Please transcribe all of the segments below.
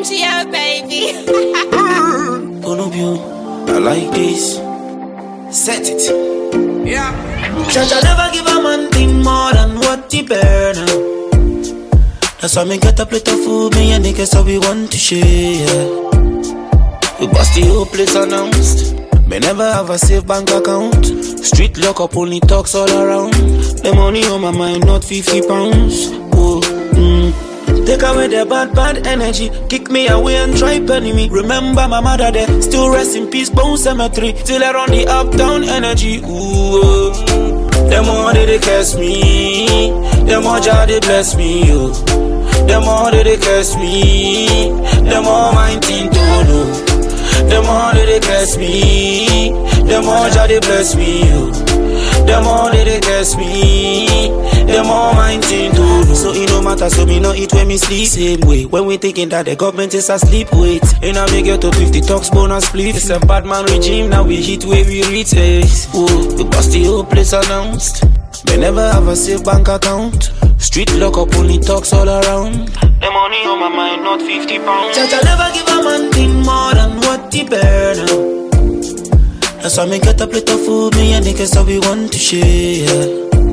Yeah, baby. Bonobio, I like this. Set it. Yeah. Jaja never give a man thing more than what he burn. That's why me get a plate of food, me and niggas so we want to share. We bust the whole place announced. Me never have a safe bank account. Street lock up, only talks all around. The money on my mind, not 50 pounds. Oh, Take away the bad energy. Kick me away and try penny me. Remember my mother there. Still rest in peace, Bone Cemetery. Till I run the uptown energy. Ooh, the more they curse me, the more Jah they bless me. Oh. The more they curse me, the more my thing to know. The more they curse me, the more Jah they bless me. Oh. The more they curse me, the more my thing to know. So it no matter, so me no eat when me sleep. Same way, when we thinking that the government is asleep, wait. And I make it to 50 talks, bonus split. It's a bad man regime, now we hit where we reach it. Oh, we bust the whole place announced. Me never have a safe bank account. Street lock up, only talks all around. The money on my mind, not 50 pounds. Jaja never give a man thing more than what he burn. That's why me get a plate of food, me and niggas so we want to share.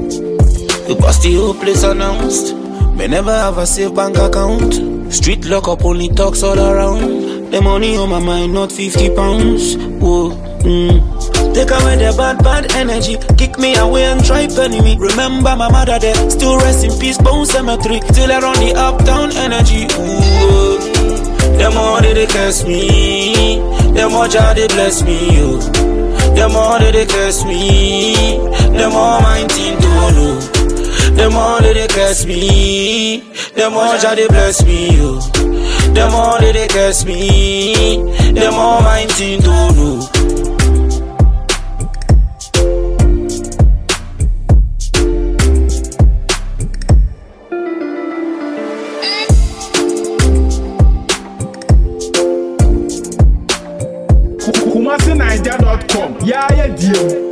We bust the whole place announced. Me never have a safe bank account. Street lock up, only talks all around. The money on my mind, not 50 pounds. Whoa, Take away the bad energy. Kick me away and try penny me. Remember my mother there. Still rest in peace, Bone Cemetery. Till I run the uptown energy. Ooh, the more they curse me, the more Jah they bless me. Oh. The more they curse me, the more my thing to know. The more they curse me, the more Jah they bless me. Oh. The more they curse me, the more my thing to know. KumaSiNaija.com. Yeah, deal.